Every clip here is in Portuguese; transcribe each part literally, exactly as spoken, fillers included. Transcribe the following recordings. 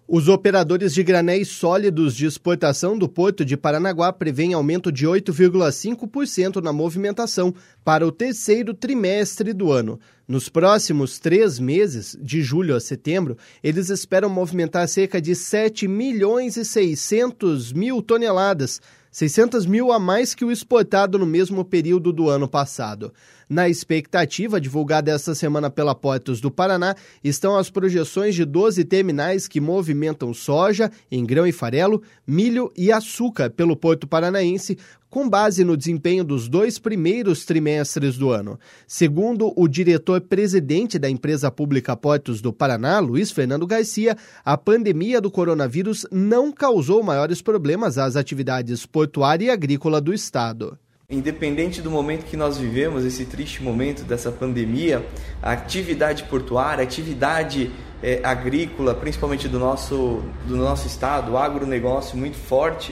Os operadores de granéis sólidos de exportação do Porto de Paranaguá prevêem aumento de oito vírgula cinco por cento na movimentação para o terceiro trimestre do ano. Nos próximos três meses, de julho a setembro, eles esperam movimentar cerca de sete milhões e seiscentos mil toneladas, seiscentos mil a mais que o exportado no mesmo período do ano passado. Na expectativa divulgada esta semana pela Portos do Paraná, estão as projeções de doze terminais que movimentam soja, em grão e farelo, milho e açúcar pelo Porto Paranaense, com base no desempenho dos dois primeiros trimestres do ano. Segundo o diretor-presidente da empresa pública Portos do Paraná, Luiz Fernando Garcia, a pandemia do coronavírus não causou maiores problemas às atividades portuária e agrícola do estado. Independente do momento que nós vivemos, esse triste momento dessa pandemia, a atividade portuária, a atividade é, agrícola, principalmente do nosso, do nosso estado, o agronegócio muito forte,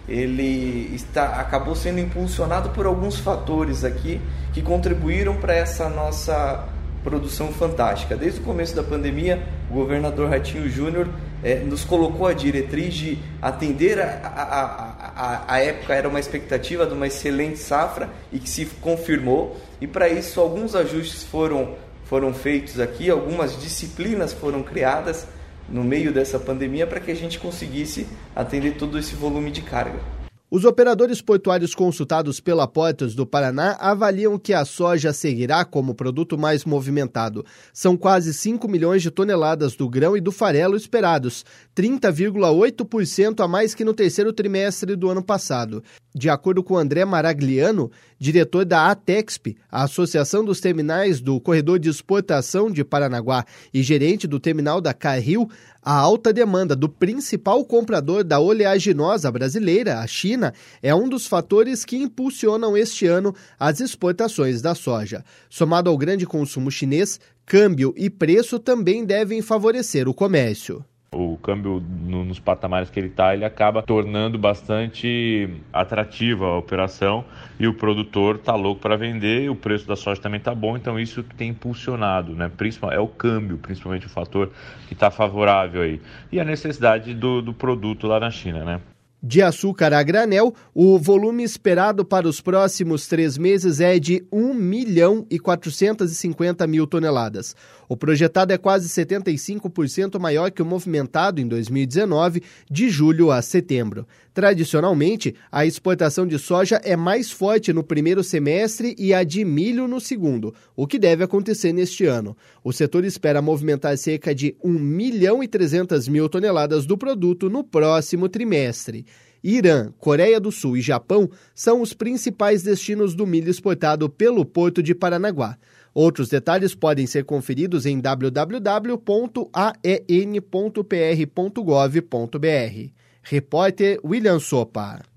ele está, acabou sendo impulsionado por alguns fatores aqui que contribuíram para essa nossa produção fantástica. Desde o começo da pandemia, o governador Ratinho Júnior eh, nos colocou a diretriz de atender a, a, a, a época, era uma expectativa de uma excelente safra e que se confirmou, e para isso alguns ajustes foram, foram feitos aqui, algumas disciplinas foram criadas no meio dessa pandemia para que a gente conseguisse atender todo esse volume de carga. Os operadores portuários consultados pela Portos do Paraná avaliam que a soja seguirá como o produto mais movimentado. São quase cinco milhões de toneladas do grão e do farelo esperados, trinta vírgula oito por cento a mais que no terceiro trimestre do ano passado. De acordo com André Maragliano, diretor da ATEXP, a Associação dos Terminais do Corredor de Exportação de Paranaguá e gerente do terminal da Carril, a alta demanda do principal comprador da oleaginosa brasileira, a China, é um dos fatores que impulsionam este ano as exportações da soja. Somado ao grande consumo chinês, câmbio e preço também devem favorecer o comércio. O câmbio no, nos patamares que ele está, ele acaba tornando bastante atrativa a operação e o produtor está louco para vender, e o preço da soja também está bom, então isso tem impulsionado, né? Principalmente, é o câmbio, principalmente o fator que está favorável aí. E a necessidade do, do produto lá na China, né? De açúcar a granel, o volume esperado para os próximos três meses é de um milhão e quatrocentos e cinquenta mil toneladas. O projetado é quase setenta e cinco por cento maior que o movimentado em dois mil e dezenove, de julho a setembro. Tradicionalmente, a exportação de soja é mais forte no primeiro semestre e a de milho no segundo, o que deve acontecer neste ano. O setor espera movimentar cerca de um milhão e trezentas mil toneladas do produto no próximo trimestre. Irã, Coreia do Sul e Japão são os principais destinos do milho exportado pelo Porto de Paranaguá. Outros detalhes podem ser conferidos em w w w ponto a e n ponto p r ponto gov ponto b r. Repórter William Sopa.